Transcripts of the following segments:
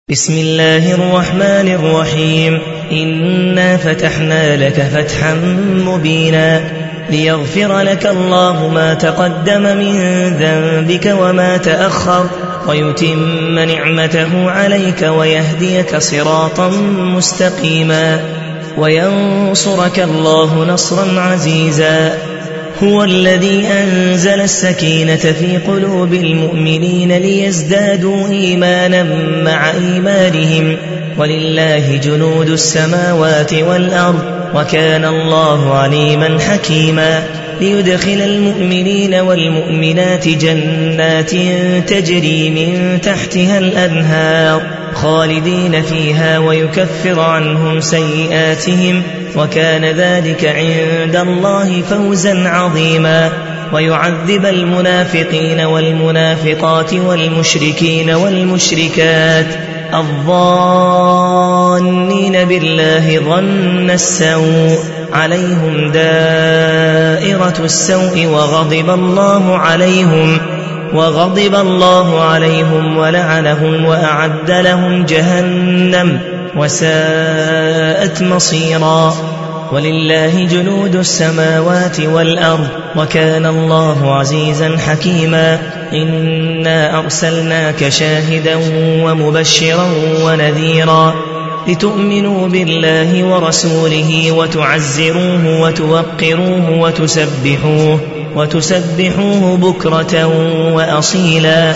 بسم الله الرحمن الرحيم. إنا فتحنا لك فتحا مبينا ليغفر لك الله ما تقدم من ذنبك وما تأخر ويتم نعمته عليك ويهديك صراطا مستقيما وينصرك الله نصرا عزيزا. هو الذي أنزل السكينة في قلوب المؤمنين ليزدادوا إيمانا مع إيمانهم ولله جنود السماوات والأرض وكان الله عليما حكيما. ليدخل المؤمنين والمؤمنات جنات تجري من تحتها الأنهار خالدين فيها ويكفر عنهم سيئاتهم وكان ذلك عند الله فوزا عظيما. ويعذب المنافقين والمنافقات والمشركين والمشركات الظانين بالله ظن السوء عليهم دائرة السوء وغضب الله عليهم ولعنهم وأعد لهم جهنم وساءت مصيرا. ولله جنود السماوات والأرض وكان الله عزيزا حكيما. إنا أرسلناك شاهدا ومبشرا ونذيرا لتؤمنوا بالله ورسوله وتعزروه وتوقروه وتسبحوه بكرة وأصيلا.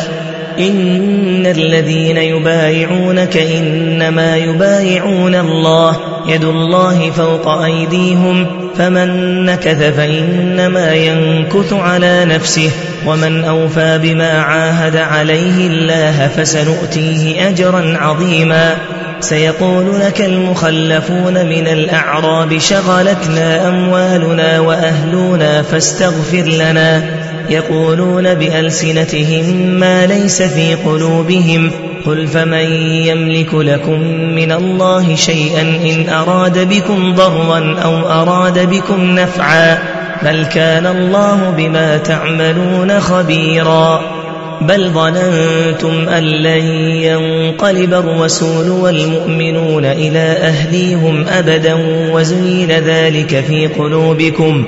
إن الذين يبايعونك إنما يبايعون الله يد الله فوق أيديهم فمن نكث فإنما ينكث على نفسه ومن أوفى بما عاهد عليه الله فسنؤتيه أجرا عظيما. سيقول لك المخلفون من الأعراب شغلتنا أموالنا وأهلنا فاستغفر لنا يقولون بألسنتهم ما ليس في قلوبهم قل فمن يملك لكم من الله شيئا إن أراد بكم ضرا أو أراد بكم نفعا بل كان الله بما تعملون خبيرا. بل ظننتم أن لن ينقلب الرسول والمؤمنون إلى أهليهم أبدا وزين ذلك في قلوبكم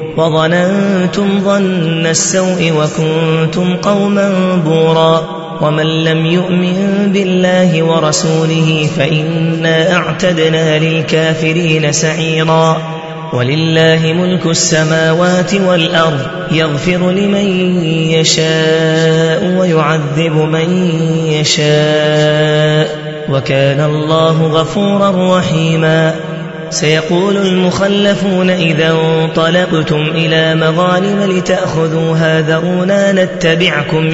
وظننتم ظن السوء وكنتم قوما بورا. ومن لم يؤمن بالله ورسوله فإنا أعتدنا للكافرين سعيرا. ولله ملك السماوات والأرض يغفر لمن يشاء ويعذب من يشاء وكان الله غفورا رحيما. سيقول المخلفون إذا انطلقتم إلى مغانم لتأخذوها ذرونا نتبعكم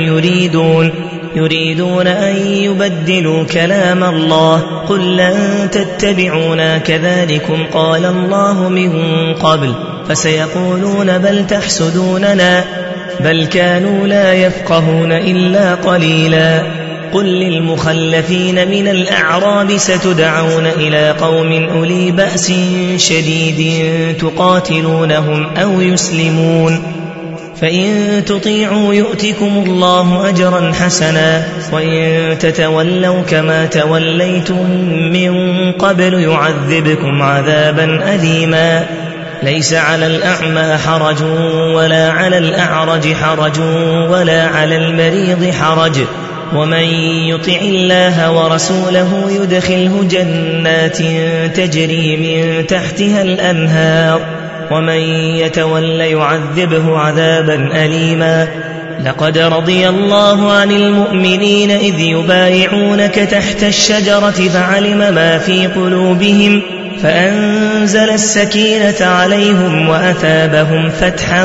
يريدون أن يبدلوا كلام الله قل لن تتبعونا كذلكم قال الله من قبل فسيقولون بل تحسدوننا بل كانوا لا يفقهون إلا قليلا. قل للمخلفين من الأعراب ستدعون إلى قوم أولي بأس شديد تقاتلونهم أو يسلمون فإن تطيعوا يؤتكم الله أجرا حسنا وإن تتولوا كما توليتم من قبل يعذبكم عذابا أليما. ليس على الأعمى حرج ولا على الأعرج حرج ولا على المريض حرج ومن يطع الله ورسوله يدخله جنات تجري من تحتها الأنهار ومن يتول يعذبه عذابا أليما. لقد رضي الله عن المؤمنين إذ يبايعونك تحت الشجرة فعلم ما في قلوبهم فأنزل السكينة عليهم وأثابهم فتحا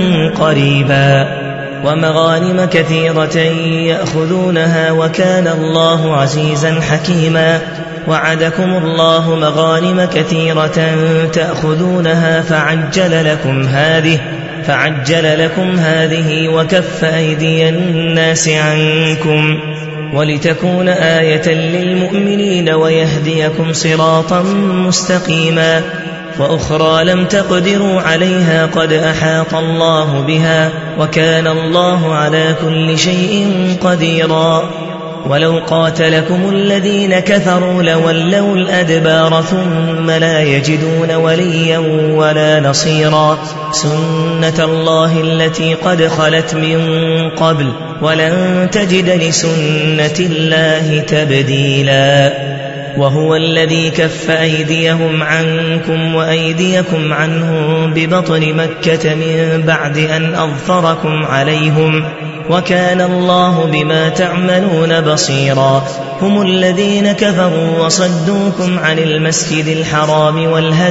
قريبا ومغانم كثيرة يأخذونها وكان الله عزيزا حكيما. وعدكم الله مغانم كثيرة تأخذونها فعجل لكم هذه وكف أيدي الناس عنكم ولتكون آية للمؤمنين ويهديكم صراطا مستقيما. وأخرى لم تقدروا عليها قد أحاط الله بها وكان الله على كل شيء قديرا. ولو قاتلكم الذين كفروا لولوا الأدبار ثم لا يجدون وليا ولا نصيرا سنة الله التي قد خلت من قبل ولن تجد لسنة الله تبديلا وهو الذي كف أيديهم عنكم وأيديكم عنهم ببطن مكة من بعد أن أظفركم عليهم وكان الله بما تعملون بصيرا هم الذين كفروا وصدوكم عن المسجد الحرام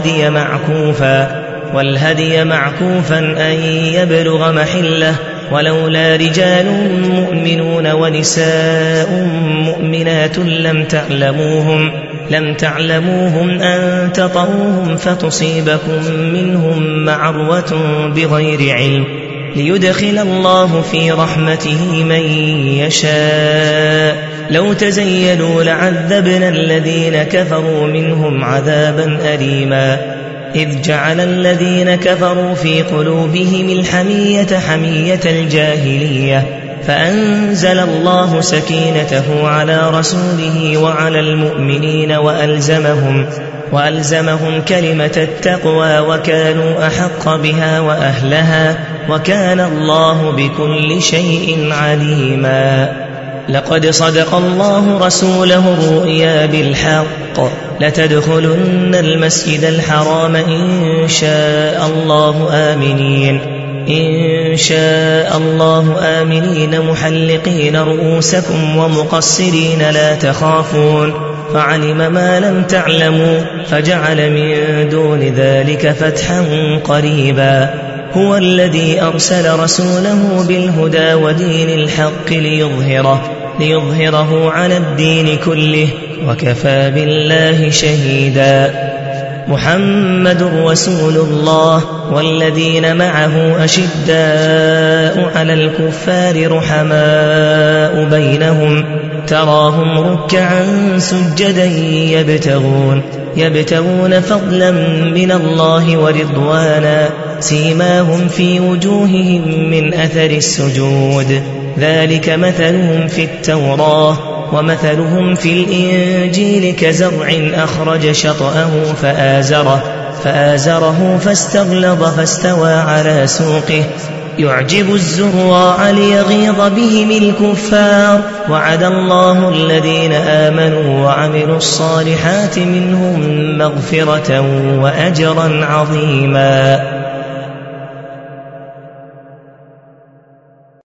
والهدي معكوفا أن يبلغ محله ولولا رجال مؤمنون ونساء مؤمنات لم تعلموهم أن تطؤوهم فتصيبكم منهم معرة بغير علم ليدخل الله في رحمته من يشاء لو تزيلوا لعذبنا الذين كفروا منهم عذابا أليما إذ جعل الذين كفروا في قلوبهم الحمية حمية الجاهلية فأنزل الله سكينته على رسوله وعلى المؤمنين وألزمهم كلمة التقوى وكانوا أحق بها وأهلها وكان الله بكل شيء عليما لقد صدق الله رسوله الرؤيا بالحق لتدخلن المسجد الحرام إن شاء الله آمنين محلقين رؤوسكم ومقصرين لا تخافون فعلم ما لم تعلموا فجعل من دون ذلك فتحا قريبا هو الذي أرسل رسوله بالهدى ودين الحق ليظهره على الدين كله وكفى بالله شهيدا محمد رسول الله والذين معه أشداء على الكفار رحماء بينهم تراهم ركعا سجدا يبتغون فضلا من الله ورضوانا سيماهم في وجوههم من أثر السجود ذلك مثلهم في التوراة ومثلهم في الإنجيل كزرع أخرج شطأه فآزره فاستغلظ فاستوى على سوقه يعجب الزراع ليغيظ بهم الكفار وعد الله الذين آمنوا وعملوا الصالحات منهم مغفرة وأجرا عظيما